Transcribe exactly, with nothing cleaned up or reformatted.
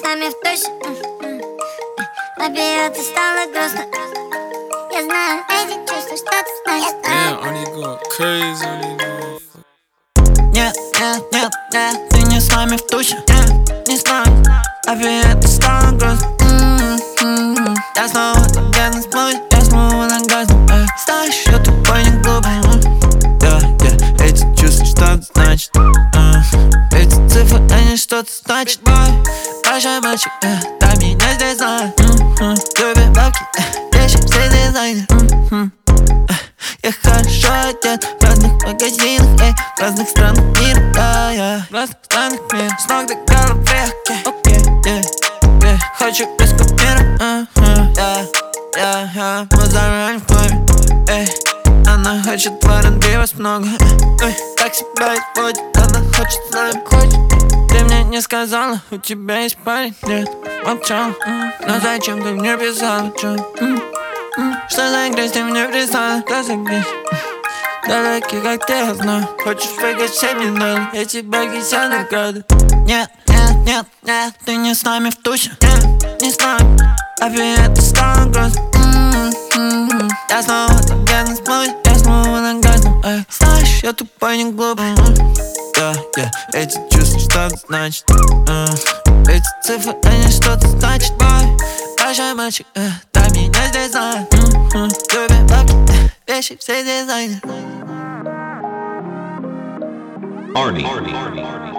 нами в точно. Обед и стало грустно. Я знаю эти чувства, что ты значит. Damn, only go crazy, only go. Нет, нет, нет, нет, ты не с нами в туще. Нет, не знаю, обед и стало грустно. М-м-м. Я снова где-то сплюсь, я снова на газу. Знаешь, я тупой, не глупый. Да, да, эти чувства что-то значит. Эти цифры, они что-то значат. Большой мальчик, дай меня здесь знать. Любит бабки, вещи, все дизайнер. Я хорошо одет в разных магазинах, эй, в разных странах мира, да, я в разных странах мира. С ног до головы, окей, yeah, yeah. Хочу без купюр, yeah, yeah, yeah. Мы заранее в клубе, эй. Она хочет в эр энд би вас много, эй. Так себя изводит, она хочет с нами, хочет. Ты мне не сказала, у тебя есть парень, нет, молчал. Но зачем ты мне писала, чё? Что за грязь ты мне прислала? Что за грязь? Да такие, как ты, я знаю. Хочешь фейкать всем не надо. Я тебя кися награды. Нет, нет, нет, нет, ты не с нами в туще. Нет, не с нами. Опять стало грустно. Я снова там где-то сплюсь, я снова на газу. Знаешь, я тупой, не глупый. Да, да, эти чувства что-то значат. Эти цифры, они что-то значат. Большой мальчик, дай меня здесь знать. Любит бабки, вещи, все дизайнеры. Arnie.